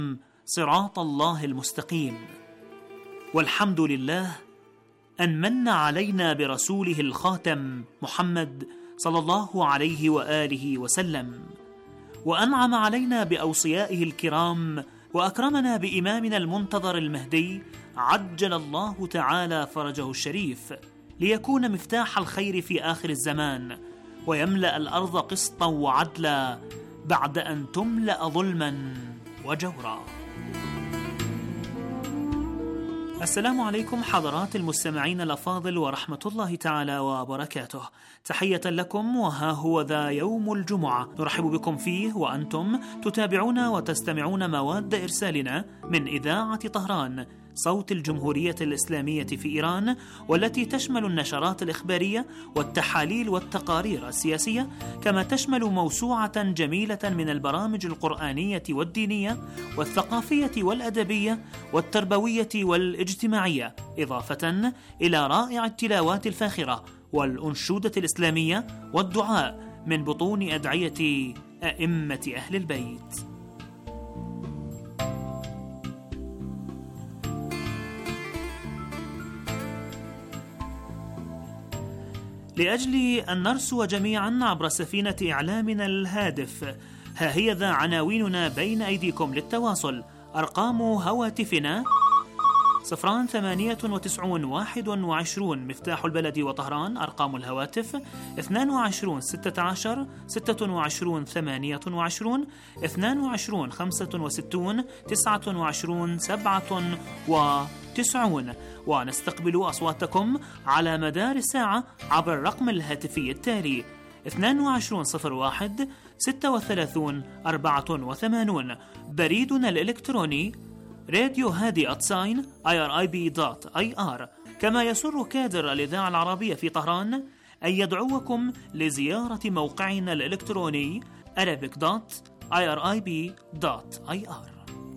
صراط الله المستقيم. والحمد لله أن من علينا برسوله الخاتم محمد صلى الله عليه وآله وسلم، وأنعم علينا بأوصيائه الكرام، وأكرمنا بإمامنا المنتظر المهدي عجل الله تعالى فرجه الشريف، ليكون مفتاح الخير في آخر الزمان، ويملأ الأرض قسطا وعدلا بعد أن تملأ ظلما وجورا. السلام عليكم حضرات المستمعين الأفاضل ورحمة الله تعالى وبركاته. تحية لكم، وها هو ذا يوم الجمعة نرحب بكم فيه وأنتم تتابعون وتستمعون مواد إرسالنا من إذاعة طهران صوت الجمهورية الإسلامية في إيران، والتي تشمل النشرات الإخبارية والتحاليل والتقارير السياسية، كما تشمل موسوعة جميلة من البرامج القرآنية والدينية والثقافية والأدبية والتربوية والاجتماعية، إضافة إلى رائع التلاوات الفاخرة والأنشودة الإسلامية والدعاء من بطون أدعية أئمة أهل البيت. لأجل أن نرسو جميعا عبر سفينة إعلامنا الهادف، ها هي ذا عناويننا بين أيديكم للتواصل. أرقام هواتفنا 098 21 مفتاح البلد وطهران. أرقام الهواتف 22 16 26 28 22 65 29 97. ونستقبل أصواتكم على مدار الساعة عبر الرقم الهاتفي التالي 2201 36 84. بريدنا الإلكتروني radiohadi@irib.ir. كما يسر كادر الإذاعة العربية في طهران أن يدعوكم لزيارة موقعنا الإلكتروني arabic.irib.ir.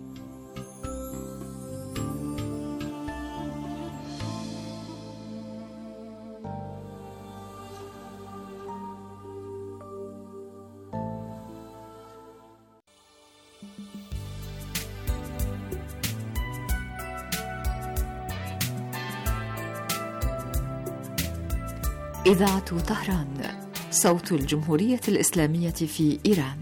إذاعة طهران صوت الجمهورية الإسلامية في إيران.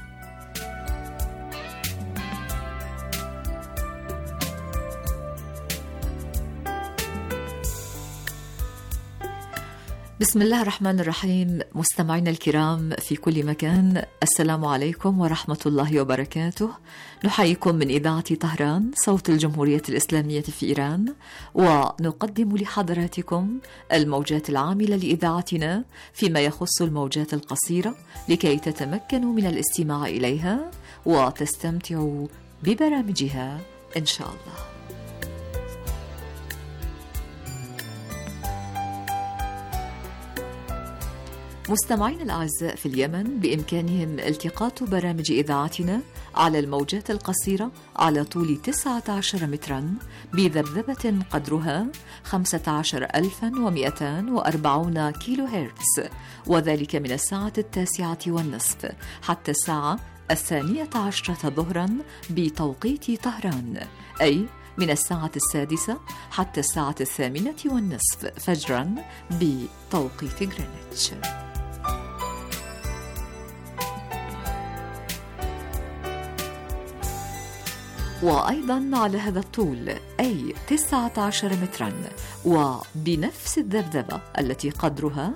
بسم الله الرحمن الرحيم. مستمعينا الكرام في كل مكان، السلام عليكم ورحمة الله وبركاته. نحييكم من إذاعة طهران صوت الجمهورية الإسلامية في إيران، ونقدم لحضراتكم الموجات العاملة لإذاعتنا فيما يخص الموجات القصيرة، لكي تتمكنوا من الاستماع إليها وتستمتعوا ببرامجها إن شاء الله. مستمعين الأعزاء في اليمن بإمكانهم التقاط برامج إذاعتنا على الموجات القصيرة على طول 19 مترا بذبذبة قدرها 15240 كيلو هرتز، وذلك من الساعة 9:30 حتى الساعة 12 ظهرا بتوقيت طهران، أي من الساعة 6 حتى الساعة 8:30 فجرا بتوقيت غرينتش. وأيضا على هذا الطول أي 19 مترا وبنفس الذبذبة التي قدرها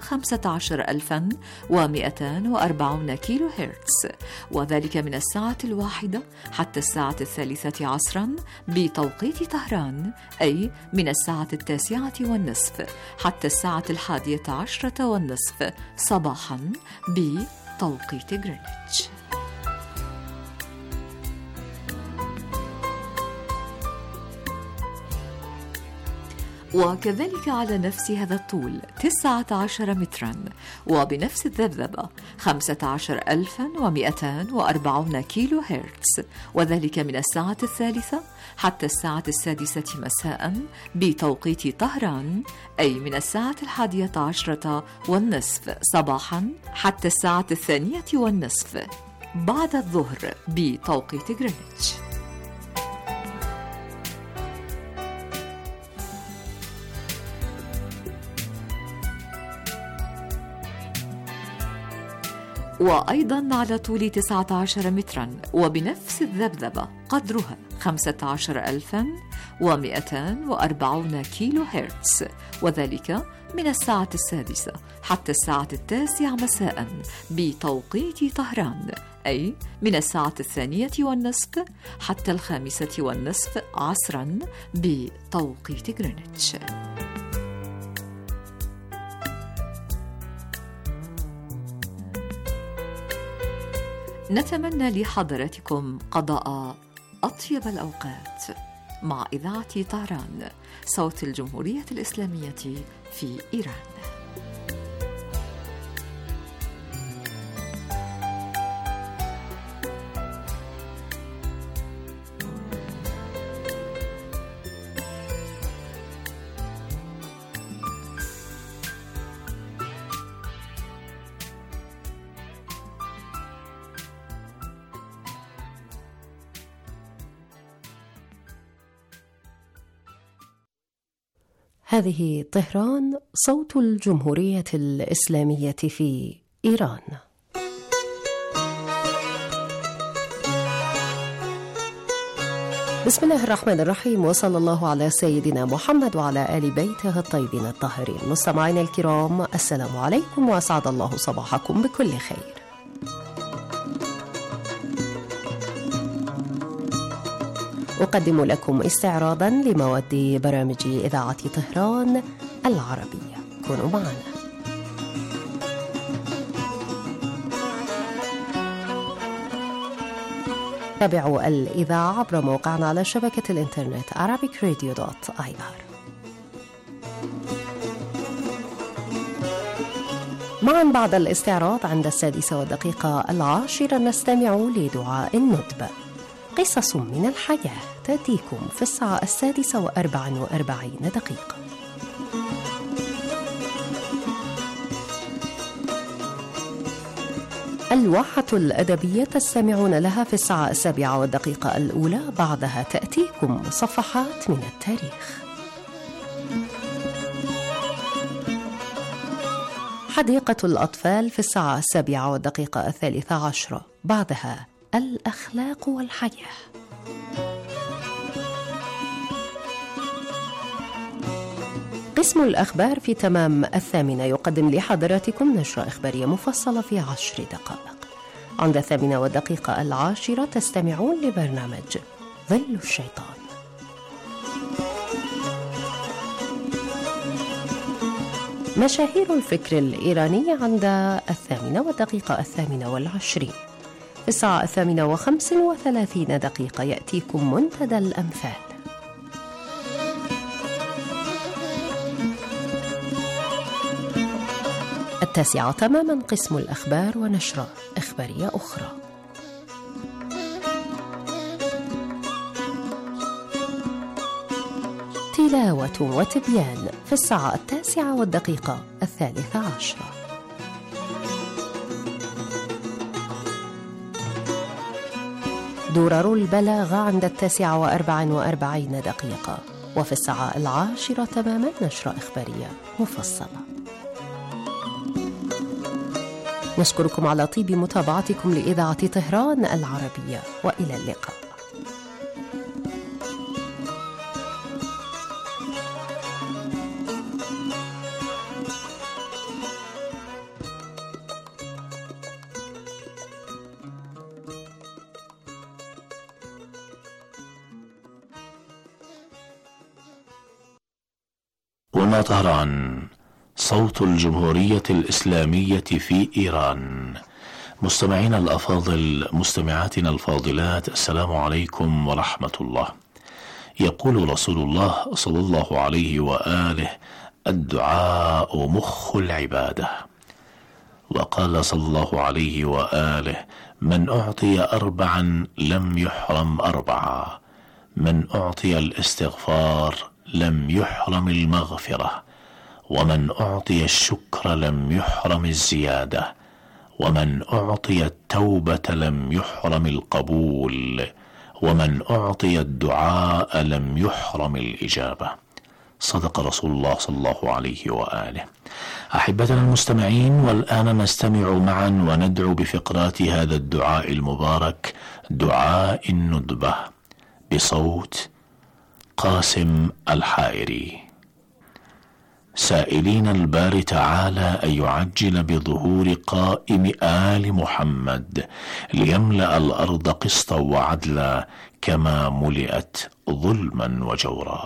15240 كيلو هرتز، وذلك من الساعة 1 حتى الساعة 3 عصرا بتوقيت طهران، أي من الساعة 9:30 حتى الساعة 11:30 صباحا بتوقيت غرينتش. وكذلك على نفس هذا الطول 19 مترا وبنفس الذبذبة 15240 كيلو هرتز، وذلك من الساعة 3 حتى الساعة 6 مساء بتوقيت طهران، أي من الساعة 11:30 صباحا حتى الساعة 2:30 بعد الظهر بتوقيت غرينتش. وأيضا على طول 19 مترا وبنفس الذبذبة قدرها 15240 كيلو هرتز، وذلك من الساعة 6 حتى الساعة 9 مساء بتوقيت طهران، أي من الساعة 2:30 حتى 5:30 عصرا بتوقيت غرينتش. نتمنى لحضراتكم قضاء أطيب الأوقات مع إذاعة طهران صوت الجمهورية الإسلامية في إيران. هذه طهران صوت الجمهورية الإسلامية في إيران. بسم الله الرحمن الرحيم، وصلى الله على سيدنا محمد وعلى آل بيته الطيبين الطاهرين. مستمعينا الكرام، السلام عليكم وأسعد الله صباحكم بكل خير. أقدم لكم استعراضا لمواد برامج إذاعة طهران العربية. كونوا معنا. تابعوا الإذاعة عبر موقعنا على شبكة الإنترنت arabicradio.ir. معا بعد الاستعراض عند 6:10 نستمع لدعاء الندبة، قصص من الحياة، تأتيكم في الساعة 6:44. الواحة الأدبية تستمعون لها في الساعة 7:01 الأولى، بعدها تأتيكم صفحات من التاريخ. حديقة الأطفال في الساعة 7:13، بعدها الأخلاق والحياة. قسم الأخبار في تمام 8 يقدم لحضراتكم نشرة إخبارية مفصلة في 10 دقائق. عند 8:10 تستمعون لبرنامج ظل الشيطان. مشاهير الفكر الإيراني عند 8:28. في الساعة 8:35 يأتيكم منتدى الأمثال. التاسعة تماما قسم الأخبار ونشرة إخبارية أخرى. تلاوة وتبيان في الساعة 9:13. درر البلاغة عند 9:44. وفي الساعة 10 تماما نشرة إخبارية مفصلة. نشكركم على طيب متابعتكم لإذاعة طهران العربية، وإلى اللقاء. هنا طهران صوت الجمهورية الإسلامية في إيران. مستمعينا الأفاضل، مستمعاتنا الفاضلات، السلام عليكم ورحمة الله. يقول رسول الله صلى الله عليه وآله: الدعاء مخ العبادة. وقال صلى الله عليه وآله: من أعطي 4 لم يحرم 4، من أعطي الاستغفار لم يحرم المغفرة، ومن أعطي الشكر لم يحرم الزيادة، ومن أعطي التوبة لم يحرم القبول، ومن أعطي الدعاء لم يحرم الإجابة. صدق رسول الله صلى الله عليه وآله. أحبتنا المستمعين، والآن نستمع معا وندعو بفقرات هذا الدعاء المبارك، دعاء الندبة، بصوت قاسم الحائري، سائلين الباري تعالى أن يعجل بظهور قائم آل محمد ليملأ الأرض قسطا وعدلا كما ملئت ظلما وجورا.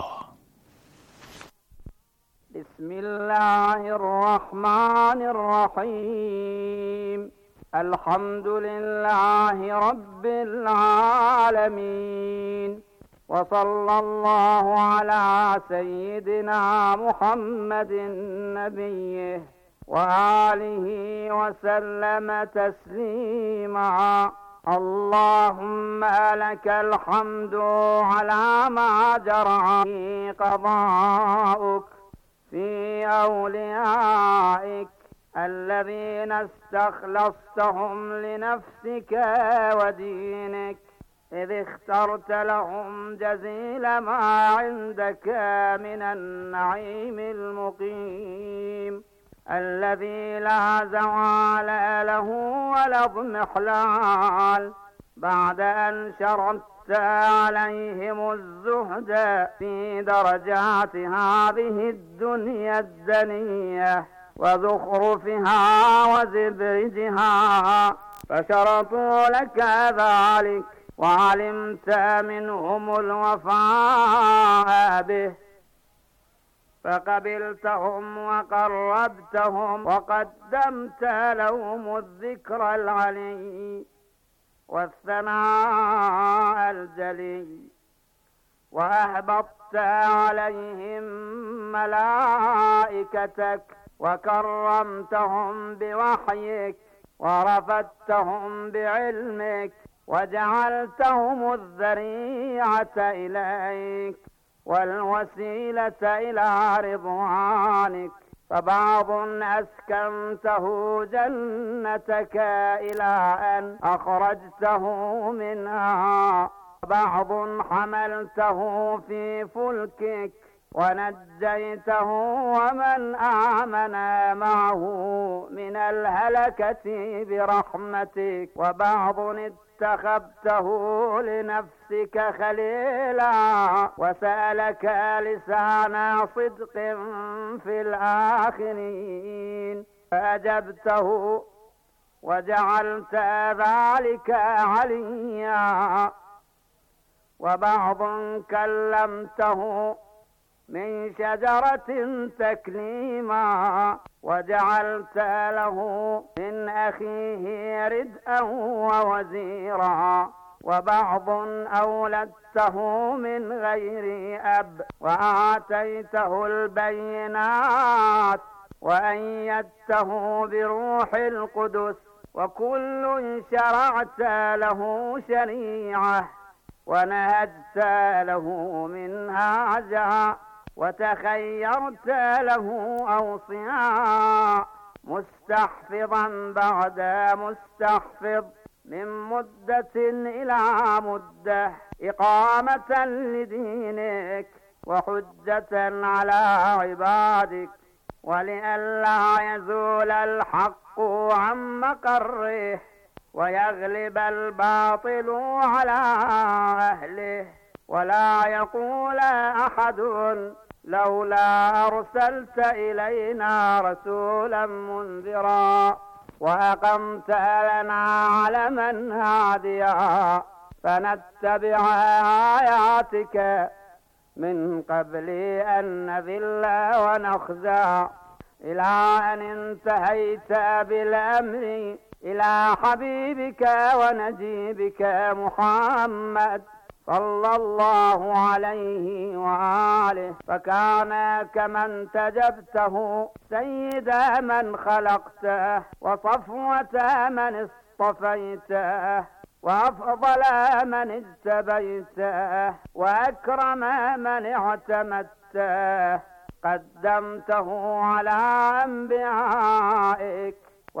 بسم الله الرحمن الرحيم. الحمد لله رب العالمين، وصلى الله على سيدنا محمد نبيه وآله وسلم تسليما. اللهم لك الحمد على ما جرى في قضاؤك في أوليائك الذين استخلصتهم لنفسك ودينك، إذ اخترت لهم جزيل ما عندك من النعيم المقيم الذي لا زوال له ولا اضمحلال، بعد أن شرعت عليهم الزهد في درجات هذه الدنيا الدنية وزخرفها وزبرجها، فشرطوا لك ذلك وعلمت منهم الوفاء به، فقبلتهم وقربتهم وقدمت لهم الذكر العلي والثناء الجلي، وأهبطت عليهم ملائكتك وكرمتهم بوحيك ورفدتهم بعلمك وجعلتهم الذريعة إليك والوسيلة إلى رضوانك، فبعض أسكنته جنتك إلى أن أخرجته منها، بعض حملته في فلكك ونجيته ومن آمن معه من الهلكة برحمتك، وبعض اتخذته لنفسك خليلا وسألك لسان صدق في الآخرين فأجبته وجعلت ذلك عليا، وبعض كلمته من شجرة تكليما وجعلت له من أخيه ردءا ووزيرا، وبعض أولدته من غير أب وآتيته البينات وأيدته بروح القدس، وكل شرعت له شريعة ونهجت له منهاجا وتخيرت له أوصياء، مستحفظا بعد مستحفظ من مدة إلى مدة، إقامة لدينك وحجة على عبادك، ولئلا يزول الحق عن مقره ويغلب الباطل على أهله، ولا يقول أحد لولا أرسلت إلينا رسولا منذرا وأقمت لنا علما هاديا فنتبع آياتك من قبل أن نذل ونخزى، إلى أن انتهيت بالأمر إلى حبيبك ونجيبك محمد صلى الله عليه وآله، فكان كمن تجبته سيد من خلقته وصفوة من اصطفيته وأفضل من اجتبيته وأكرم من اعتمدته، قدمته على أنبيائك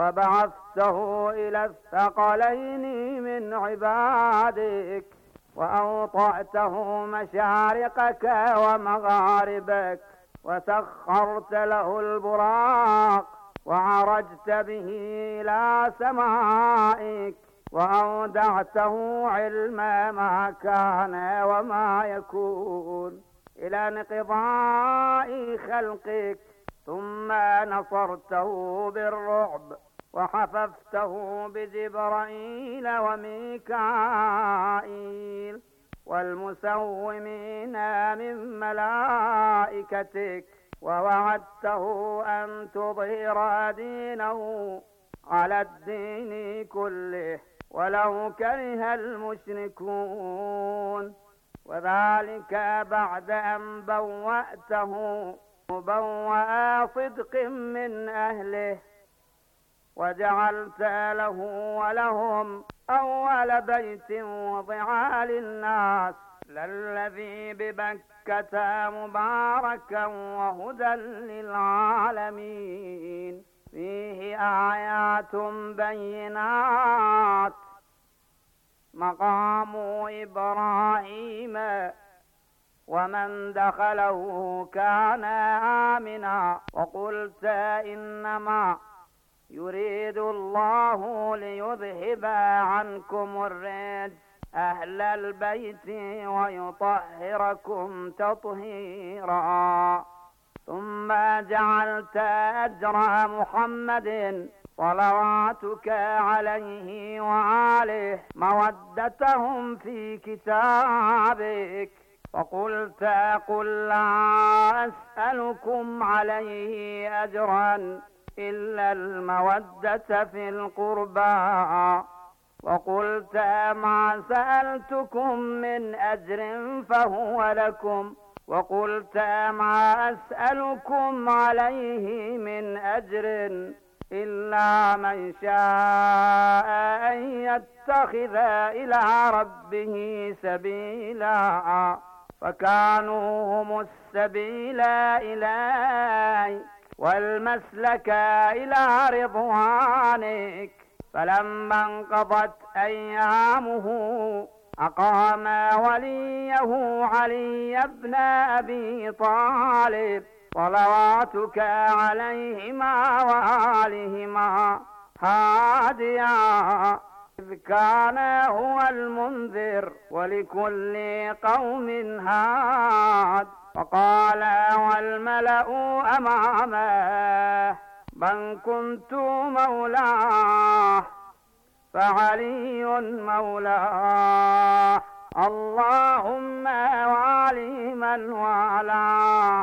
وبعثته إلى الثقلين من عبادك، وأوطأته مشارقك ومغاربك وسخرت له البراق وعرجت به إلى سمائك وأودعته علم ما كان وما يكون إلى انقضاء خلقك، ثم نصرته بالرعب وحففته بجبرائيل وميكائيل والمسومين من ملائكتك، ووعدته أن تظهر دينه على الدين كله ولو كره المشركون، وذلك بعد أن بوأته مبوأ صدق من أهله، وجعلت له ولهم أول بيت وضع للناس للذي ببكة مباركا وهدى للعالمين، فيه آيات بينات مقام إبراهيم ومن دخله كان آمنا. وقلت إنما يريد الله ليذهب عنكم الرجس أهل البيت ويطهركم تطهيرا. ثم جعلت أجر محمد صلواتك عليه وآله مودتهم في كتابك، فقلت قل لا أسألكم عليه أجرا إلا المودة في القربى، وقلت ما سألتكم من أجر فهو لكم، وقلت ما أسألكم عليه من أجر إلا من شاء أن يتخذ إلى ربه سبيلا، فكانوا هم السبيل إليك والمسلك إلى رضوانك. فلما انقضت أيامه أقام وليه علي بن أبي طالب صلواتك عليهما وآلهما هاديا، إذ كان هو المنذر ولكل قوم هاد. فقال والملأ أمامه من كنت مولاه فعلي مولاه، اللهم والي من والاه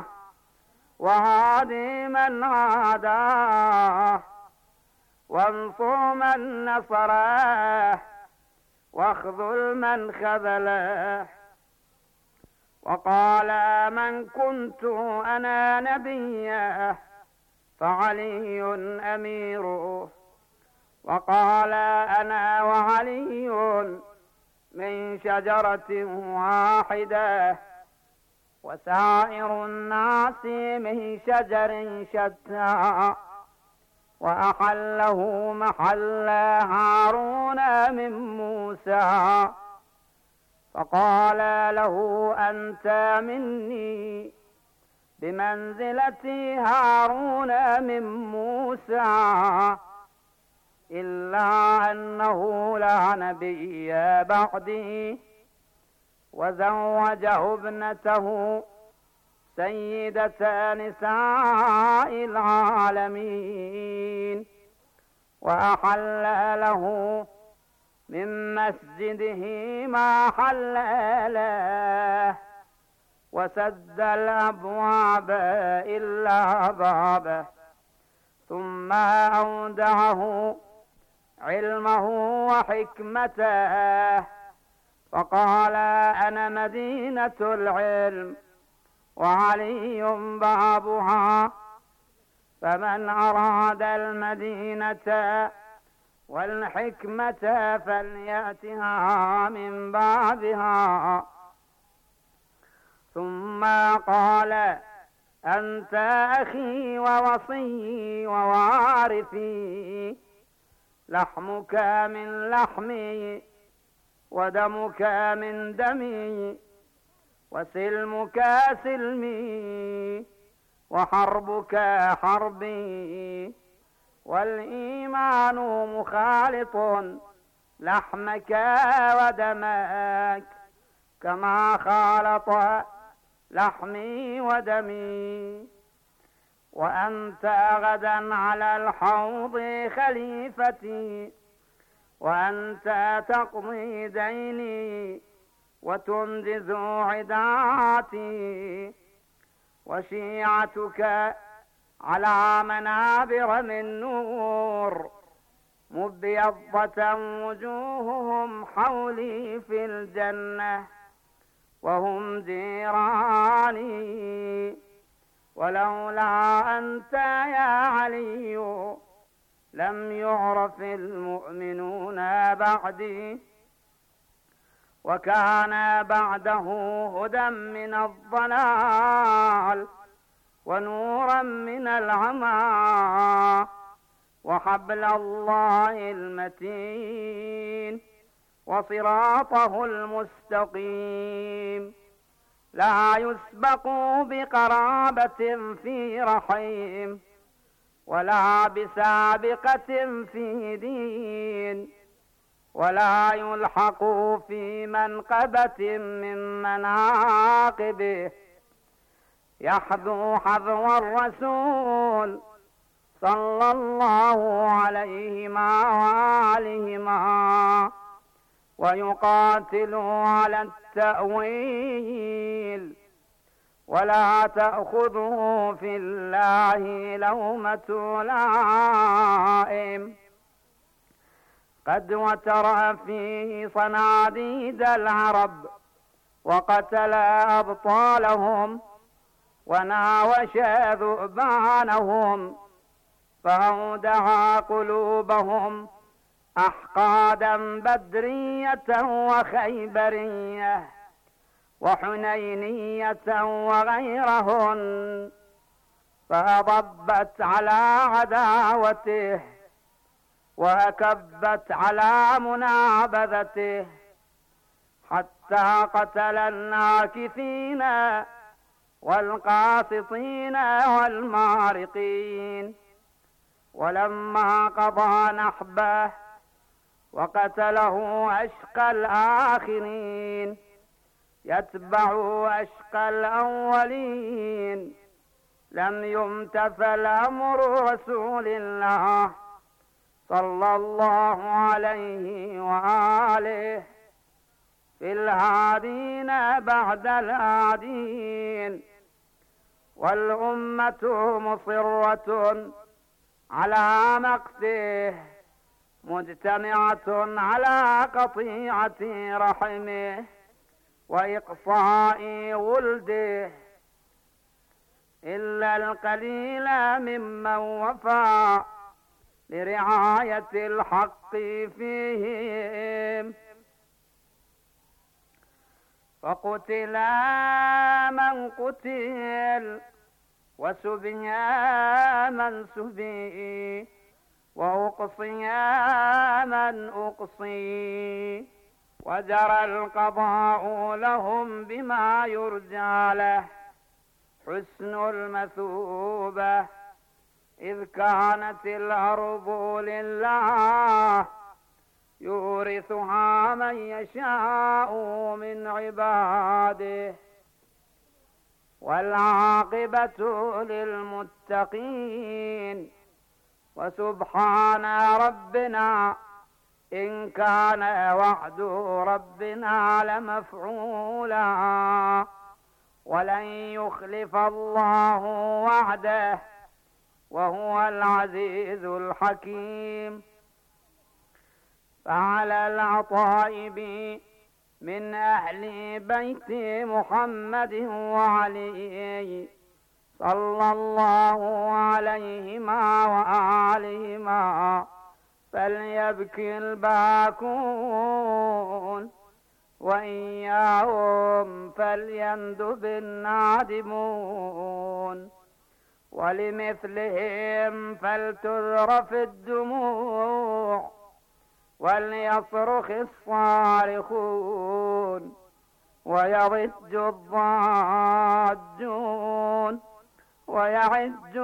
وهادي من عاداه وانصر من نصره واخذل من خذله. وقال من كنت أنا نبيه فعلي أميره، وقال أنا وعلي من شجرة واحدة وسائر الناس من شجر شتى، وأحله محل هارون من موسى، فقال له أنت مني بمنزلة هارون من موسى، إلا أنه لا نبي بعدي، وزوجه ابنته سيدة نساء العالمين، وأحل له من مسجده ما حل له، وسد الأبواب إلا بابه، ثم أودعه علمه وحكمته، فقال أنا مدينة العلم وعلي بابها، فمن أراد المدينة والحكمة فليأتها من بابها. ثم قال أنت أخي ووصي ووارثي، لحمك من لحمي ودمك من دمي وسلمك سلمي، وحربك حربي، والإيمان مخالط لحمك ودمك كما خالط لحمي ودمي. وأنت غدا على الحوض خليفتي، وأنت تقضي ديني وتنجز عداتي، وشيعتك على منابر من نور مبيضة وجوههم حولي في الجنة وهم جيراني. ولولا أنت يا علي لم يعرف المؤمنون بعدي، وكان بعده هدى من الضلال ونورا من العمى، وحبل الله المتين وصراطه المستقيم، لا يسبق بقرابة في رحيم ولا بسابقة في دين، ولا يلحق في منقبة من مناقبه، يحذو حذو الرسول صلى الله عليهما وآلهما، ويقاتل على التأويل، ولا تأخذه في الله لومة لائم. قد وتر فيه صناديد العرب وقتل أبطالهم وناوش ذؤبانهم، فأودع قلوبهم أحقادا بدرية وخيبرية وحنينية وغيرهن، فأضبت على عداوته وأكبت على منابذته، حتى قتل الناكثين والقاسطين والمارقين. ولما قضى نحبه وقتله أشقى الآخرين يتبع أشقى الأولين، لم يمتثل أمر رسول الله صلى الله عليه وآله في الهادين بعد الهادين. والأمة مصرة على مقته مجتمعة على قطيعة رحمه وإقصاء ولده، إلا القليل ممن وفى لرعاية الحق فيهم. فقتل من قتل وسبي من سبي وأقصي من أقصي، وجرى القضاء لهم بما يرجى له حسن المثوبة، إذ كانت الأرض لله يورثها من يشاء من عباده، والعاقبة للمتقين. وسبحان ربنا إن كان وعد ربنا لمفعولا، ولن يخلف الله وعده وهو العزيز الحكيم. فعلى العطائب من أهل بيت محمد وعلي صلى الله عليهما وآلهما فليبكي الباكون، وإياهم فليندب النادمون، ولمثلهم فلتذرف الدموع وليصرخ الصارخون ويضج الضاجون. ويعج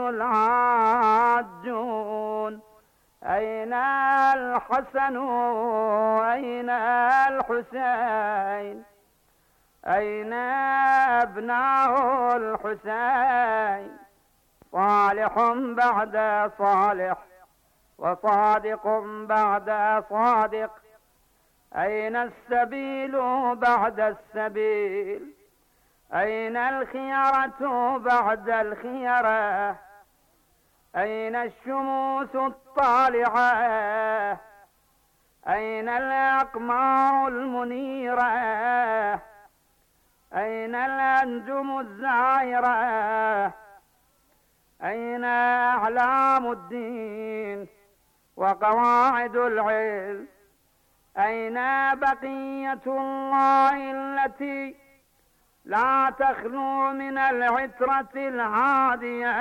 العاجون. أين الحسن أين الحسين أين أبناء الحسين؟ صالح بعد صالح وصادق بعد صادق، أين السبيل بعد السبيل؟ أين الخيرة بعد الخيرة؟ أين الشموس الطالعة؟ أين الأقمار المنيرة؟ أين الأنجم الزائرة؟ أين أعلام الدين وقواعد العلم؟ أين بقية الله التي لا تخلو من العترة الهادية؟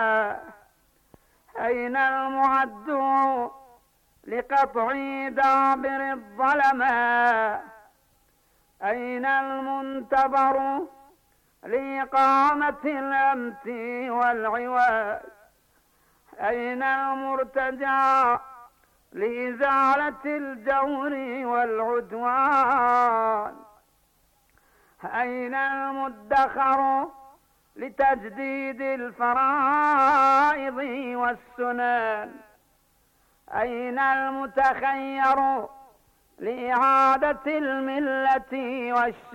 أين المعد لقطع دابر الظلماء؟ أين المنتظر لإقامة الأمس والعواد؟ أين المرتجى لإزالة الجور والعدوان؟ أين المدخر لتجديد الفرائض والسنن؟ أين المتخير لإعادة الملة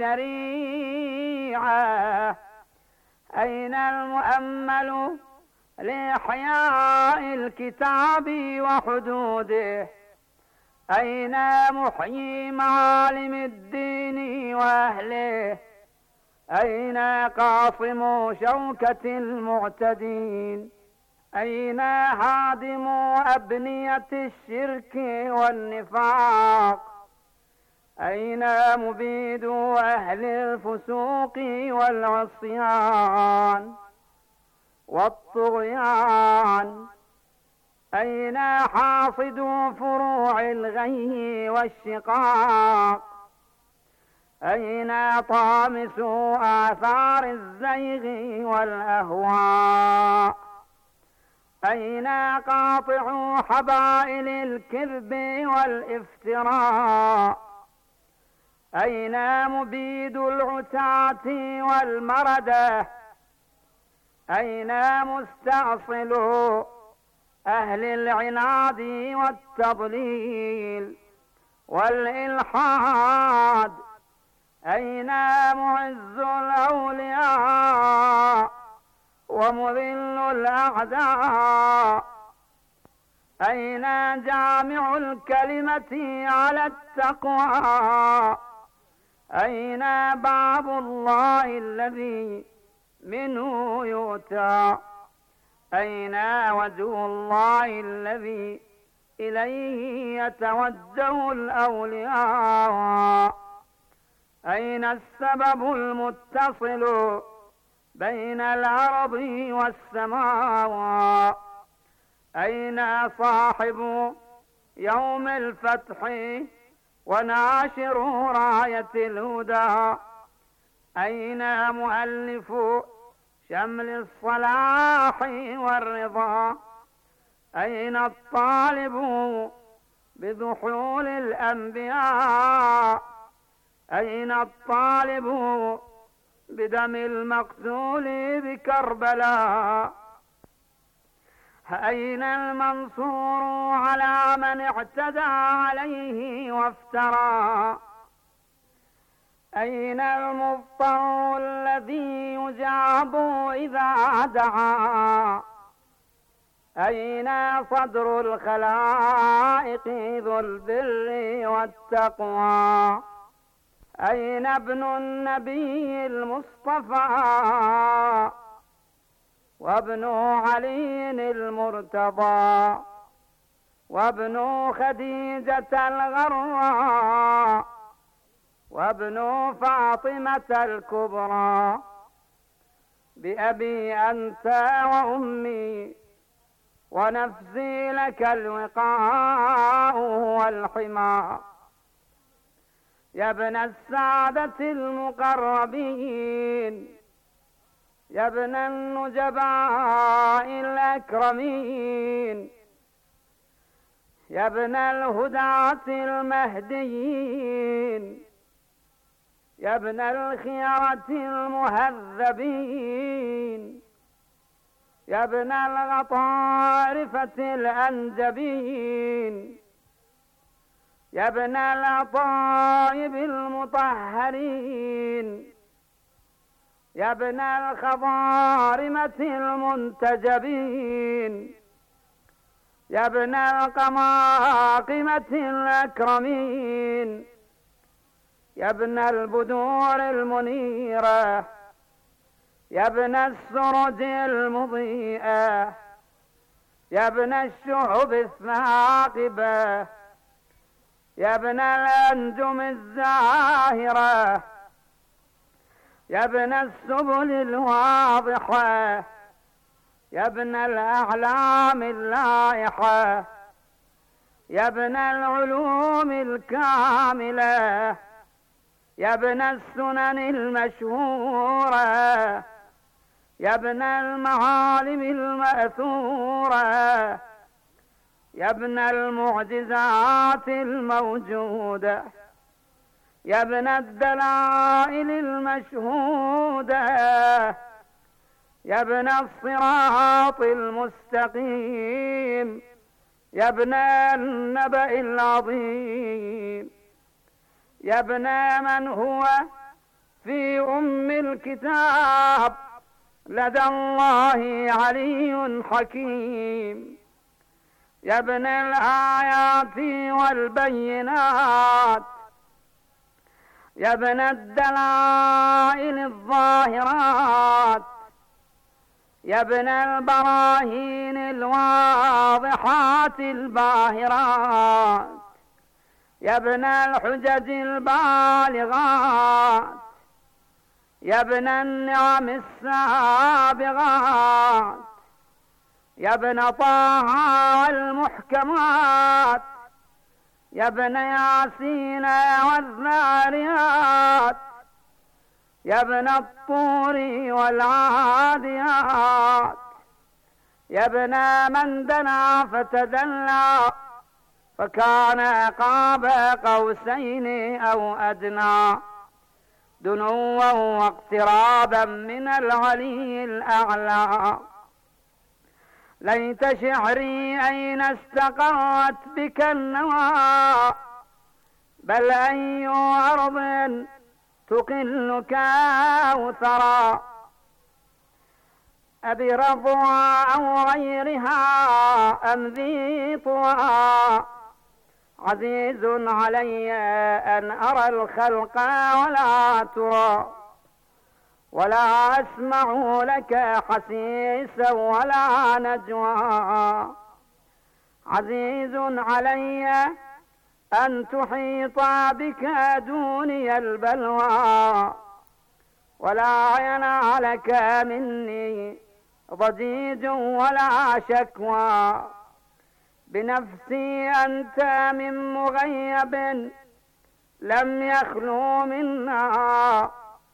والشريعة؟ أين المؤمل لإحياء الكتاب وحدوده؟ أين محيي معالم الدين وأهله؟ أين قاصم شوكة المعتدين؟ أين هادم أبنية الشرك والنفاق؟ أين مبيد أهل الفسوق والعصيان والطغيان؟ أين حاصد فروع الغي والشقاق؟ أين طامس آثار الزيغ والأهواء؟ أين قاطع حبائل الكذب والافتراء؟ أين مبيد العتاة والمردة؟ أين مستأصل أهل العناد والتضليل والإلحاد؟ أين معز الأولياء ومذل الأعداء؟ أين جامع الكلمة على التقوى؟ أين باب الله الذي منه يؤتى؟ أين وجه الله الذي إليه يتوجه الأولياء؟ أين السبب المتصل بين الأرض والسماوات؟ أين صاحب يوم الفتح وناشر راية الهدى؟ أين مؤلف شمل الصلاح والرضا؟ أين الطالب بذحول الأنبياء؟ أين الطالب بدم المقتول بكربلاء؟ أين المنصور على من اعتدى عليه وافترى؟ أين المضطر الذي يجاب إذا دعا؟ أين صدر الخلائق ذو البر والتقوى؟ أين ابن النبي المصطفى وابن علي المرتضى وابن خديجة الغراء وابن فاطمة الكبرى؟ بأبي أنت وأمي ونفسي لك الوقاء والحمى. يا ابن السادة المقربين، يا ابن النجباء الأكرمين، يا ابن الهداة المهديين، يا ابن الخيرة المهذبين، يا ابن الغطارفة الأنجبين، يا ابن العطايب المطهرين، يا ابن الخضارمة المنتجبين، يا ابن القماقمة الأكرمين، يا ابن البدور المنيرة، يا ابن السرج المضيئة، يا ابن الشعب الثاقبة، يا ابن الأنجم الزاهرة، يا ابن السبل الواضحة، يا ابن الأعلام اللائحة، يا ابن العلوم الكاملة، يا ابن السنن المشهورة، يا ابن المعالم المأثورة، يا ابن المعجزات الموجودة، يا ابن الدلائل المشهودة، يا ابن الصراط المستقيم، يا ابن النبأ العظيم، يا ابن من هو في أم الكتاب لدى الله علي حكيم، يا ابن الآيات والبينات، يا ابن الدلائل الظاهرات، يا ابن البراهين الواضحات الباهرات، يا ابن الحجج البالغات، يا ابن النعم السابغات، يا ابن طه المحكمات، يا ابن ياسين والذاريات، يا ابن الطور والعاديات، يا ابن من دنا فتدلى فكان قاب قوسين أو أدنى، دنوا واقترابا من العلي الأعلى. ليت شعري أين استقرت بك النوى، بل أي أرض تقلك أوثرا، أبي رضوى أو غيرها أم ذي طوى، عزيز علي أن أرى الخلق ولا ترى، ولا أسمع لك حسيسا ولا نجوى، عزيز علي أن تحيط بك دوني البلوى، ولا ينالك مني ضجيج ولا شكوى، بنفسي أنت من مغيب لم يخلو منا،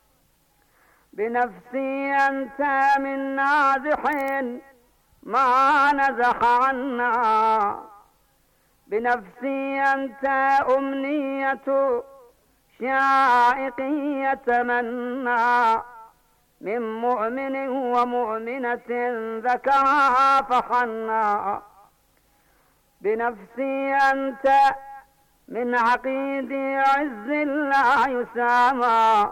بنفسي أنت من نازح ما نزح عنا، بنفسي أنت أمنية شائق يتمنى، من مؤمن ومؤمنة ذكرها فحنا، بنفسي أنت من عقيد عز لا يسامى،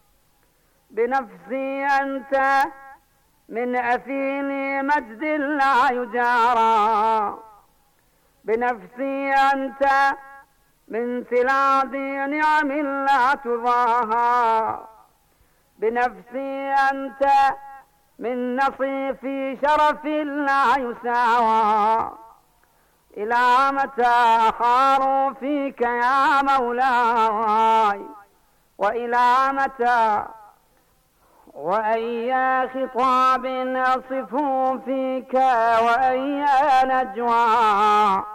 بنفسي أنت من أثيل مجد لا يجارى، بنفسي أنت من ثلاث نعم لا تضاهى، بنفسي أنت من نصيف شرف لا يساوى، إلى متى أخار فيك يا مولاي، وإلى متى وأي خطاب أصف فيك وأي نجوى،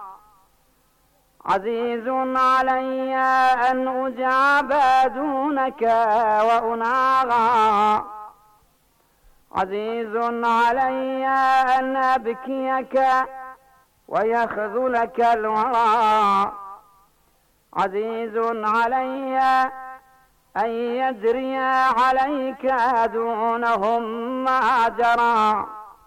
عزيز علي أن أجاب دونك وأناغى، عزيز علي أن أبكيك ويخذلك الورى، عزيز علي أن يجري عليك دونهم ما جرى.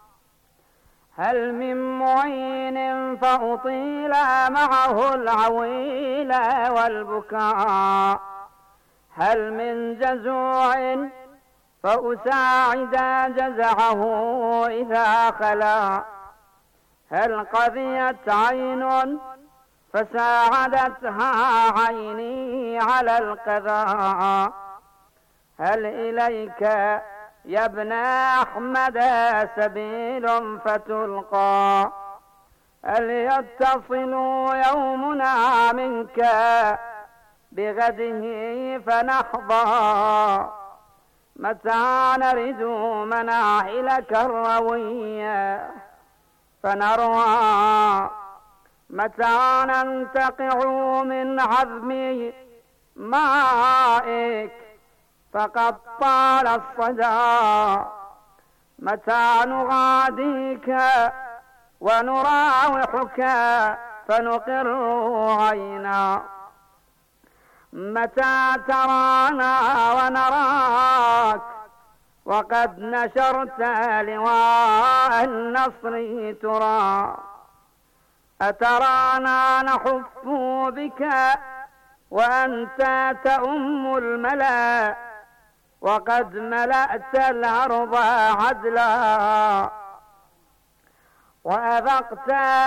هل من معين فأطيل معه العويل والبكاء، هل من جزوع فأساعد جزعه إذا خلا، هل قضيت عين فساعدتها عيني على القضاء، هل إليك يا ابن أحمد سبيل فتلقى، هل يتصل يومنا منك بغده فنحظى، متى نرد مناهلك الروية فنروى، متى ننتقع من عظم مائك فقد طال الصدى، متى نغاديك ونراوحك فنقر عينا، متى ترانا ونراك وقد نشرت لواء النصر ترى، أترانا نحف بك وأنت تؤم الملا، وقد ملأت الأرض عدلا، وأذقت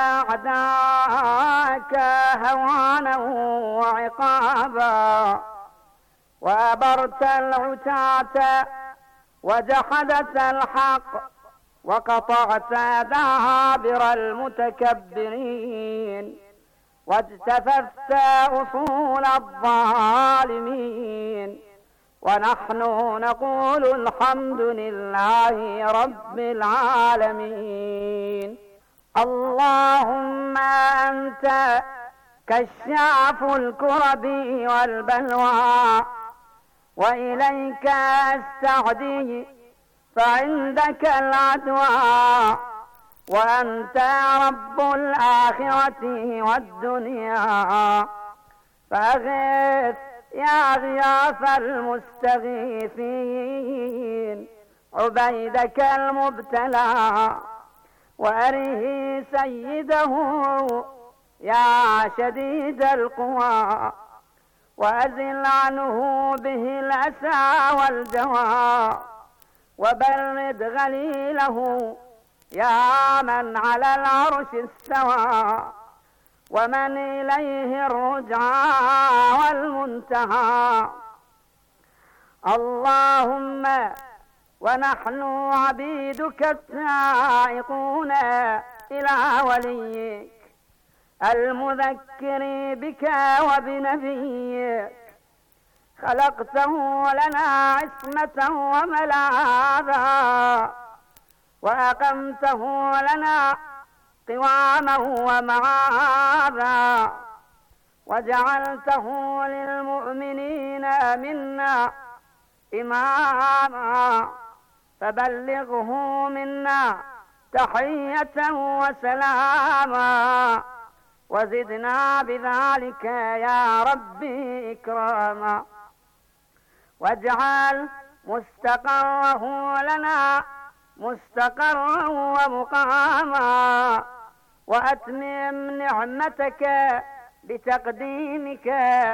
أعداءك هوانا وعقابا، وأبرت العتاة وجحدت الحق، وقطعت دابر المتكبرين، واجتثثت أصول الظالمين، ونحن نقول الحمد لله رب العالمين. اللهم أنت كشاف الكرب والبلوى، وإليك أستعدي فعندك العدوى، وأنت رب الآخرة والدنيا، فأغث يا غياث المستغيثين عبيدك المبتلى، وأره سيده يا شديد القوى، وأزل عنه به الأسى والجوى، وبرد غليله يا من على العرش استوى، ومن إليه الرجعى والمنتهى. اللهم ونحن عبيدك السائقون إلى وليك المذكر بك وبنبيك، خلقته لنا عصمة وملاذا، وأقمته لنا قواما ومعاذا، وجعلته للمؤمنين منا إماما، فبلغه منا تحية وسلاما، وزدنا بذلك يا ربي إكراما، واجعل مستقره لنا مستقرا ومقاما، وأتمم نعمتك بتقديمك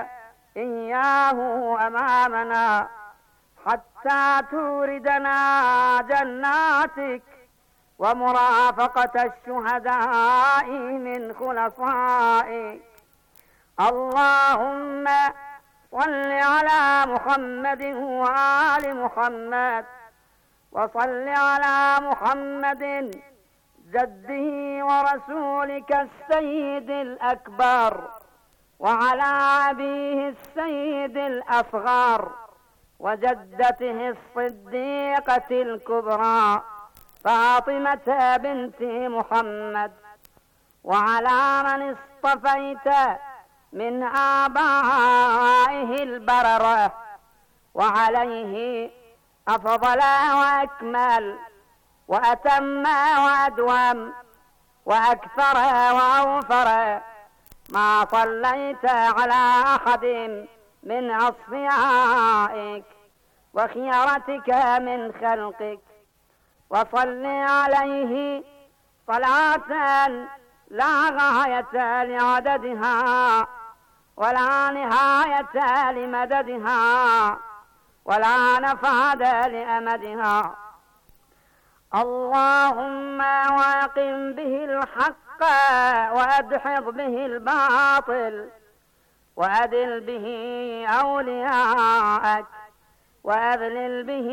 إياه أمامنا، حتى توردنا جناتك ومرافقة الشهداء من خلصائك. اللهم صل على محمد وآل محمد، وصل على محمد جده ورسولك السيد الأكبر، وعلى أبيه السيد الأصغر، وجدته الصديقة الكبرى فاطمة بنت محمد، وعلى من اصطفيت من آبائه البررة، وعليه أفضل وأكمل وأتم وأدوم وأكثر وأوفر ما صليت على أحد من أصفيائك وخيرتك من خلقك، وصل عليه صلاة لا غاية لعددها ولا نهاية لمددها ولا نفاد لأمدها. اللهم واقم به الحق وأدحض به الباطل وأذل به أولياءك وأذلل به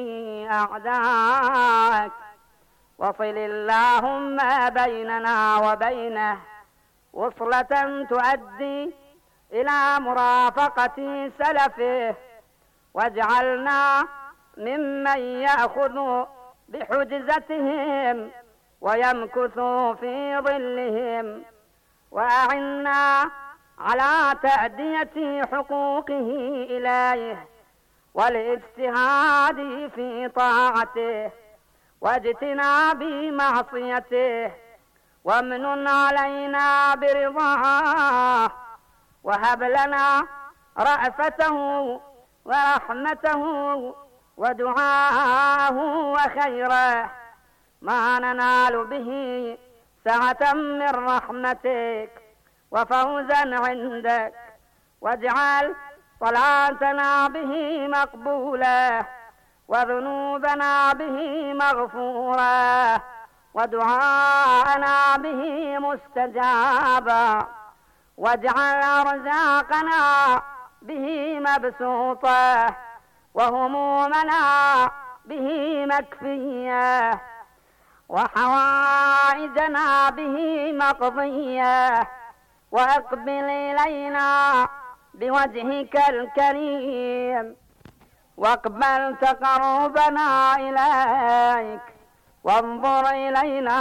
أعداءك، وصل اللهم بيننا وبينه وصلة تؤدي إلى مرافقة سلفه، واجعلنا ممن يأخذ بحجزتهم ويمكث في ظلهم، وأعنا على تأدية حقوقه إليه والاجتهاد في طاعته واجتناب معصيته، وامنن علينا برضاه، وهب لنا رأفته ورحمته ودعاءه وخيره ما ننال به سعة من رحمتك وفوزا عندك، واجعل صلاتنا به مقبولة وذنوبنا به مغفورة ودعاءنا به مستجابا، واجعل أرزاقنا به مبسوطة وهمومنا به مكفية وحوائجنا به مقضية، وأقبل إلينا بوجهك الكريم واقبل تقربنا إليك، وانظر إلينا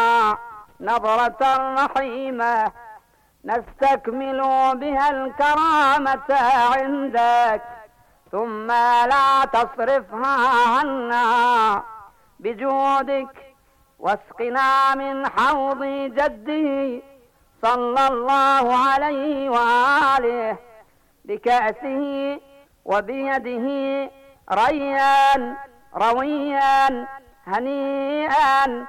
نظرة رحيمة نستكمل بها الكرامة عندك، ثم لا تصرفها عنا بجودك، واسقنا من حوض جدي صلى الله عليه وآله بكأسه وبيده ريان رويا هنيئا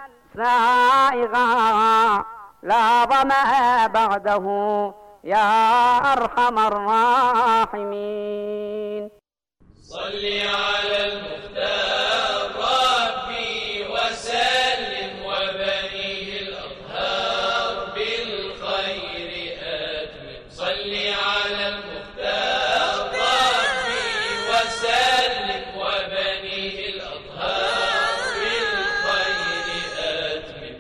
سائغا لا ظمأ بعده يا أرحم الراحمين. صل على المختار ربي وسلم وبنيه الأطهار بالخير أتمم. صل على المختار ربي وسلم وبنيه الأطهار بالخير أتمم.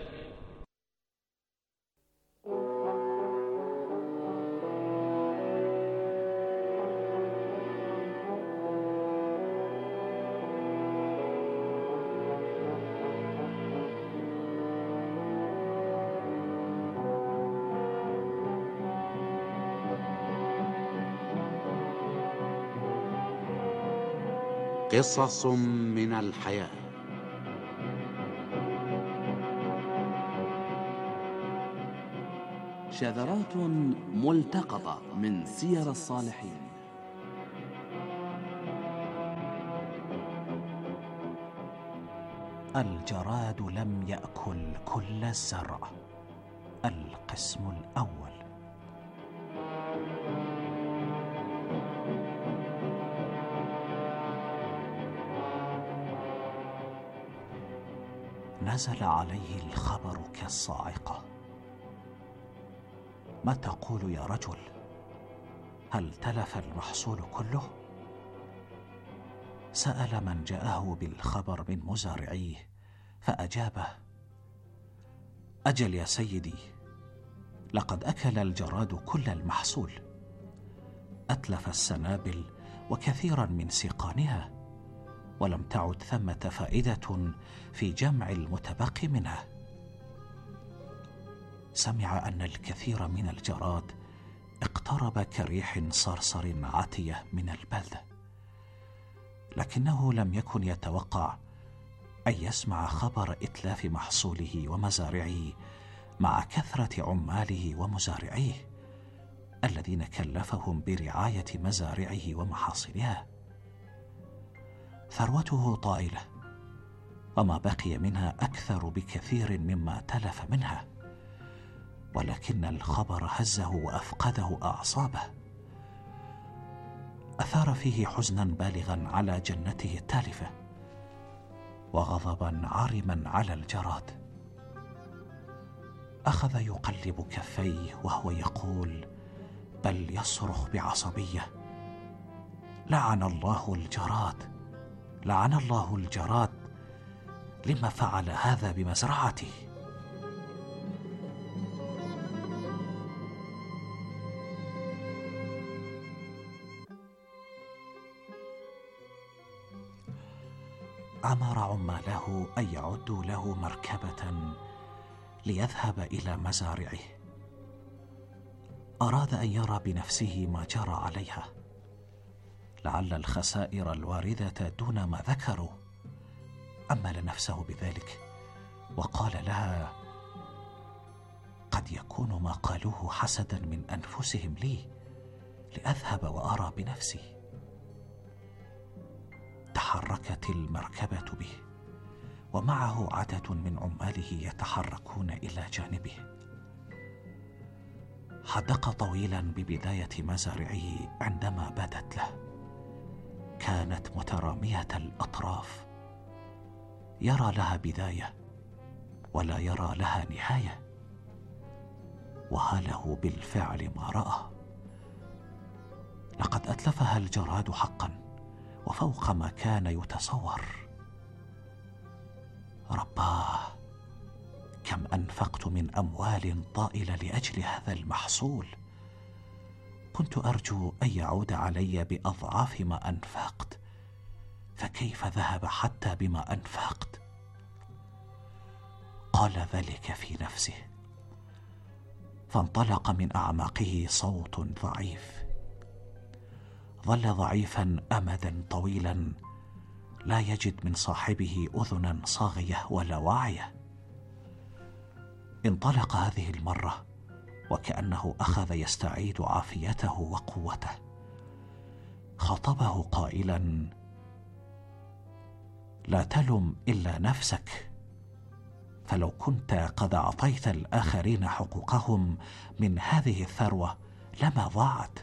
قصص من الحياة. شذرات ملتقطة من سير الصالحين. الجراد لم يأكل كل الزرع. القسم الأول. نزل عليه الخبر كالصاعقة. ما تقول يا رجل؟ هل تلف المحصول كله؟ سأل من جاءه بالخبر من مزارعيه فأجابه: أجل يا سيدي، لقد أكل الجراد كل المحصول، أتلف السنابل وكثيرا من سيقانها، ولم تعد ثمة فائدة في جمع المتبقي منها. سمع أن الكثير من الجراد اقترب كريح صرصر عاتية من البلدة، لكنه لم يكن يتوقع أن يسمع خبر إتلاف محصوله ومزارعه مع كثرة عماله ومزارعيه الذين كلفهم برعاية مزارعه ومحاصيلها. ثروته طائلة، وما بقي منها أكثر بكثير مما تلف منها، ولكن الخبر هزه وأفقده أعصابه، أثار فيه حزنا بالغا على جنته التالفة، وغضبا عارما على الجراد. أخذ يقلب كفيه وهو يقول، بل يصرخ بعصبية: لعن الله الجراد، لعن الله الجراد، لما فعل هذا بمزرعتي؟ أمر عماله أن يعدوا له مركبة ليذهب إلى مزارعه. أراد أن يرى بنفسه ما جرى عليها، لعل الخسائر الواردة دون ما ذكروا. أمل نفسه بذلك وقال لها: قد يكون ما قالوه حسدا من أنفسهم لي، لأذهب وأرى بنفسي. تحركت المركبة به، ومعه عدد من عماله يتحركون إلى جانبه. حدق طويلا ببداية مزارعه عندما بدت له، كانت مترامية الأطراف، يرى لها بداية ولا يرى لها نهاية. وهاله بالفعل ما رأى، لقد أتلفها الجراد حقا وفوق ما كان يتصور. رباه، كم أنفقت من أموال طائلة لأجل هذا المحصول، كنت أرجو أن يعود علي بأضعاف ما أنفقت، فكيف ذهب حتى بما أنفقت؟ قال ذلك في نفسه، فانطلق من أعماقه صوت ضعيف، ظل ضعيفا أمدا طويلا، لا يجد من صاحبه أذنا صاغية ولا واعية. انطلق هذه المرة وكأنه أخذ يستعيد عافيته وقوته. خاطبه قائلا: لا تلم إلا نفسك، فلو كنت قد أعطيت الآخرين حقوقهم من هذه الثروة لما ضاعت.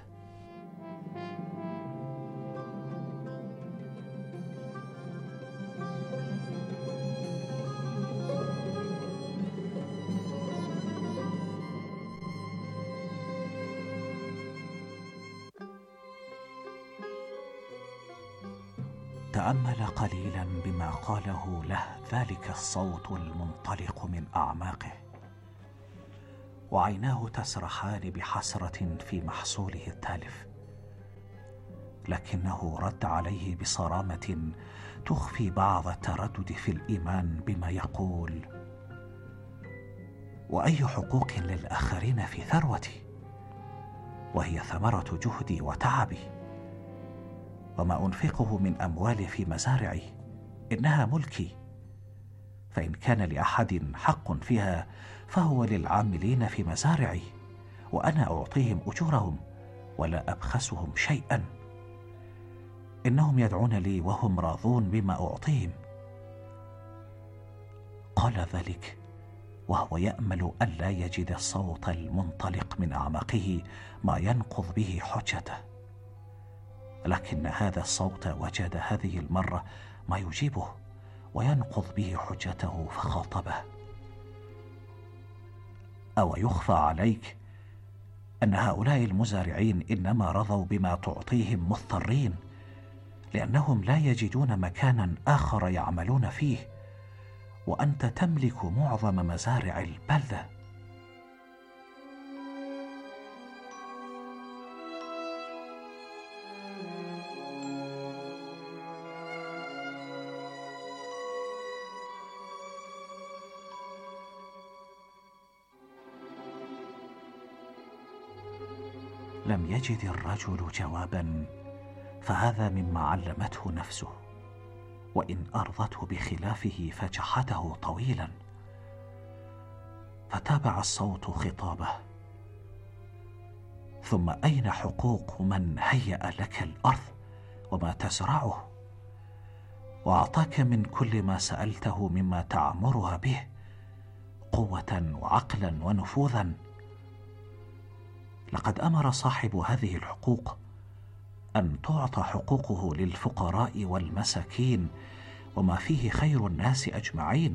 تأمل قليلا بما قاله له ذلك الصوت المنطلق من أعماقه، وعيناه تسرحان بحسرة في محصوله التالف، لكنه رد عليه بصرامة تخفي بعض التردد في الإيمان بما يقول: وأي حقوق للآخرين في ثروتي، وهي ثمرة جهدي وتعبي، وما أنفقه من أموالي في مزارعي إنها ملكي، فإن كان لأحد حق فيها فهو للعاملين في مزارعي، وأنا أعطيهم أجورهم ولا أبخسهم شيئا. إنهم يدعون لي وهم راضون بما أعطيهم. قال ذلك وهو يأمل أن لا يجد الصوت المنطلق من أعماقه ما ينقض به حجته، لكن هذا الصوت وجد هذه المرة ما يجيبه وينقض به حجته، فخاطبه: أو يخفى عليك أن هؤلاء المزارعين إنما رضوا بما تعطيهم مضطرين، لأنهم لا يجدون مكانا آخر يعملون فيه، وأنت تملك معظم مزارع البلدة. لم يجد الرجل جوابا، فهذا مما علمته نفسه. وإن أرضته بخلافه فجحده طويلا. فتابع الصوت خطابه: ثم أين حقوق من هيأ لك الأرض وما تزرعه، وأعطاك من كل ما سألته مما تعمرها به قوة وعقلا ونفوذا؟ لقد أمر صاحب هذه الحقوق أن تعطى حقوقه للفقراء والمساكين وما فيه خير الناس أجمعين.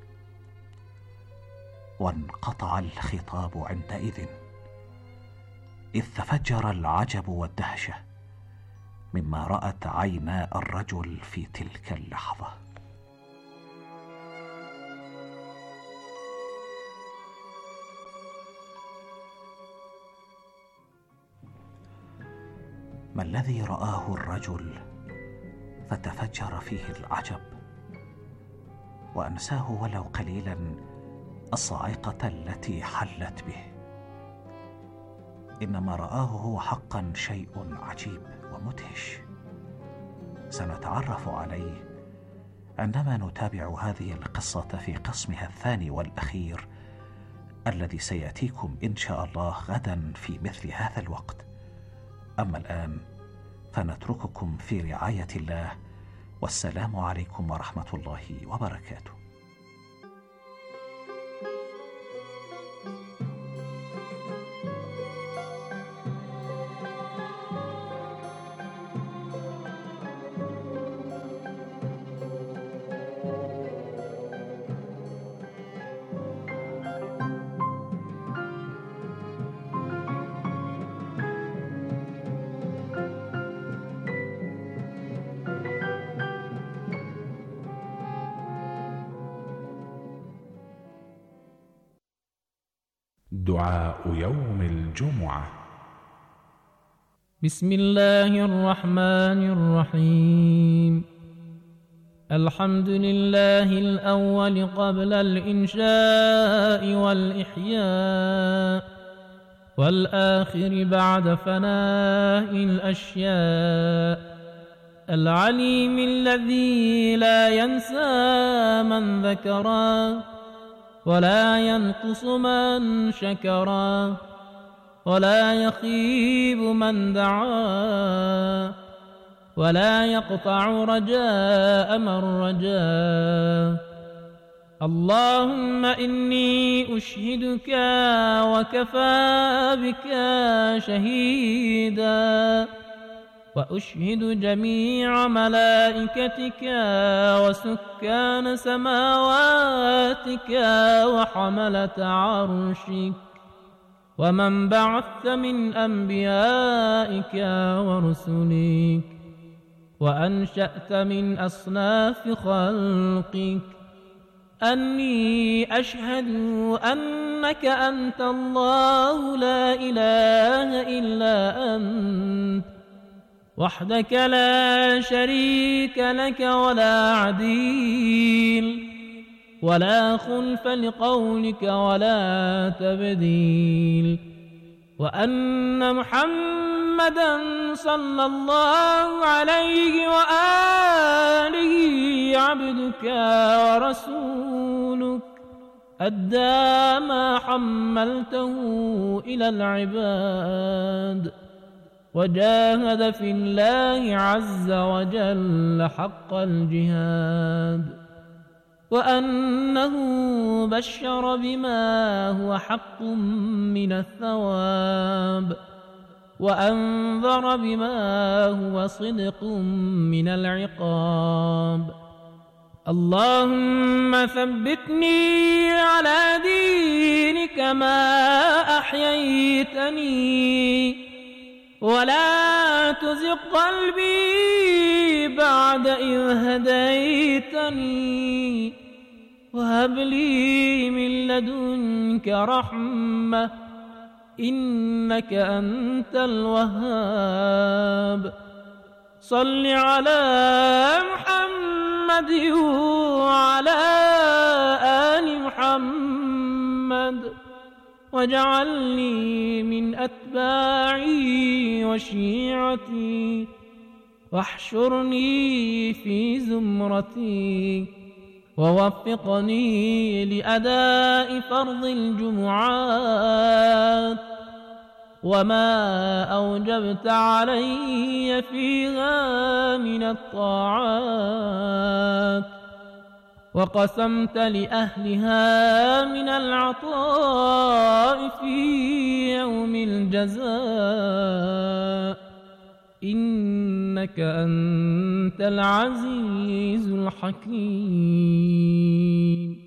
وانقطع الخطاب عندئذ، إذ تفجر العجب والدهشة مما رأت عينا الرجل في تلك اللحظة. ما الذي رآه الرجل فتفجر فيه العجب وأنساه ولو قليلا الصاعقة التي حلت به؟ إنما رآه هو حقا شيء عجيب ومدهش، سنتعرف عليه عندما نتابع هذه القصة في قسمها الثاني والأخير الذي سيأتيكم إن شاء الله غدا في مثل هذا الوقت. أما الآن فنترككم في رعاية الله، والسلام عليكم ورحمة الله وبركاته. دعاء يوم الجمعة. بسم الله الرحمن الرحيم. الحمد لله الأول قبل الإنشاء والإحياء، والآخر بعد فناء الأشياء، العليم الذي لا ينسى من ذكره ولا ينقص من شكرا، ولا يخيب من دعا، ولا يقطع رجاء من رجا. اللهم إني أشهدك وكفى بك شهيدا، وأشهد جميع ملائكتك وسكان سماواتك وحملة عرشك ومن بعثت من أنبيائك ورسلك وأنشأت من أصناف خلقك، أني أشهد أنك أنت الله لا إله إلا أنت وحدك لا شريك لك ولا عديل ولا خلف لقولك ولا تبديل، وأن محمدا صلى الله عليه وآله عبدك ورسولك أدى ما حملته إلى العباد، وجاهد في الله عز وجل حق الجهاد، وأنه بشر بما هو حق من الثواب، وأنذر بما هو صدق من العقاب. اللهم ثبتني على دينك ما أحييتني، ولا تزغ قلبي بعد إذ هديتني، وهب لي من لدنك رحمة إنك أنت الوهاب. صل على محمد وعلى آل محمد، واجعلني من أتباعي وشيعتي، واحشرني في زمرتي ووفقني لأداء فرض الجمعات وما أوجبت علي فيها من الطاعات وقسمت لأهلها من العطاء في يوم الجزاء إنك أنت العزيز الحكيم.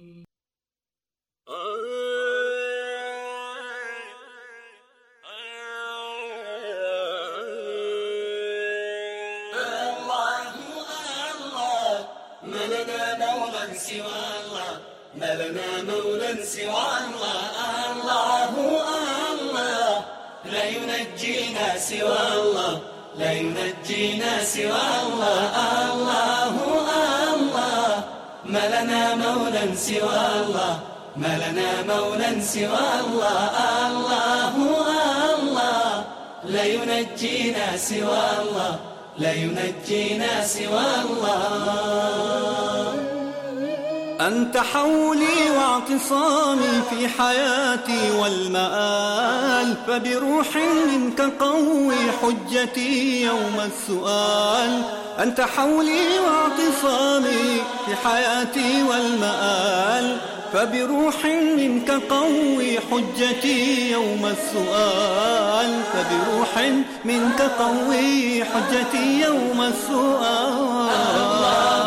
ما لنا مولى سوى الله الله الله لا ينجينا سوى الله لا ينجينا سوى الله الله الله ما لنا مولى سوى الله ما لنا مولى سوى الله الله الله لا ينجينا سوى الله لا ينجينا سوى الله. أنت حولي واعتصامي في حياتي والمآل فبروح منك قوي حجتي يوم السؤال. أنت حولي واعتصامي في حياتي والمآل فبروح منك قوي حجتي يوم السؤال فبروح منك قوي حجتي يوم السؤال.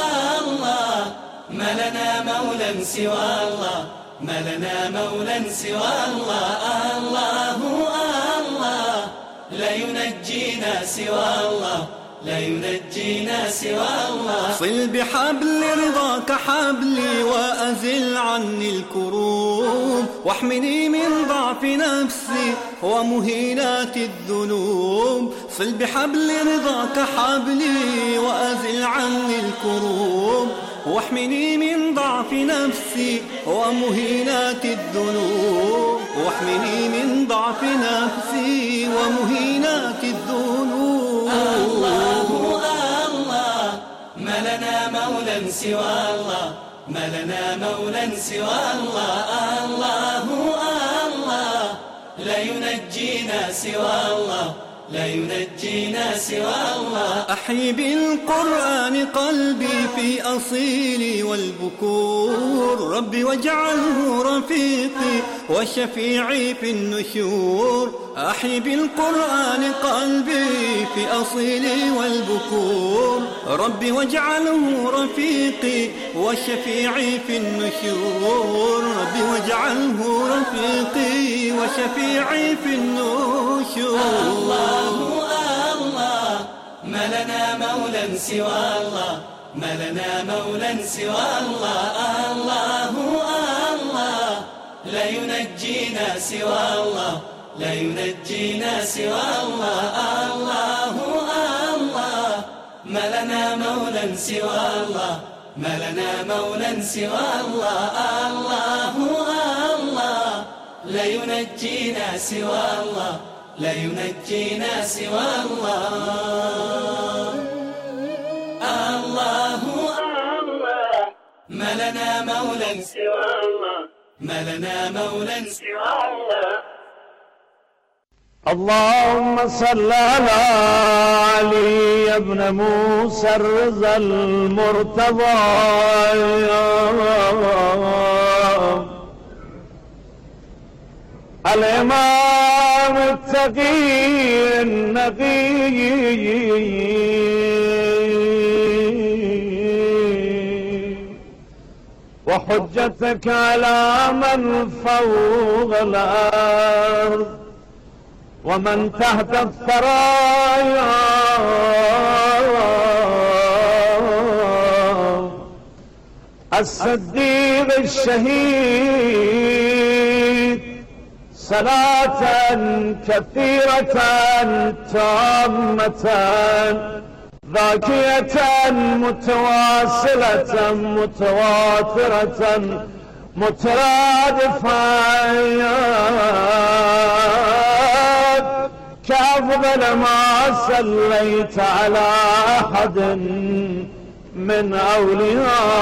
ما لنا مولى سوى الله ما لنا مولى سوى الله الله الله لا ينجينا سوى الله لا ينجينا سوى الله. صل بحبل رضاك حبلي وأزل عني الكروب واحمني من ضعف نفسي ومهينات الذنوب. صل بحبل رضاك حبلي وأزل عني الكروب واحمني من ضعف نفسي ومهينات الذنوب واحمني من ضعف نفسي ومهينات الذنوب. الله الله ما لنا مولى سوى الله ما لنا مولى سوى الله الله الله لا ينجينا سوى الله لا ينجينا سوى الله. أحيي بالقرآن قلبي في أصيلي والبكور ربي واجعله رفيقي وشفيعي في النشور. أحيي بالقرآن قلبي في أصيلي والبكور ربي واجعله رفيقي وشفيعي في النشور. ربي واجعله رفيقي وشفيعي في النشور. الله الله ما لنا مولى سوى الله ما لنا مولى سوى الله الله الله لا ينجينا سوى الله لا ينجينا سوى الله الله الله ما لنا مولى سوى الله ما لنا مولى سوى الله الله الله لا ينجينا سوى الله لا ينجينا سوى الله. الله الله ما لنا مولى سوى الله ما لنا مولى سوى الله. اللهم صل على علي ابن موسى الرضا المرتضى الإمام التقي النقي وحجتك على من فوق الأرض ومن تحت الثرايا الصديق الشهيد صلاة كثيرة تامة ذاكية متواصلة متواترة مترادفة كأفضل ما صليت على أحد من أولياء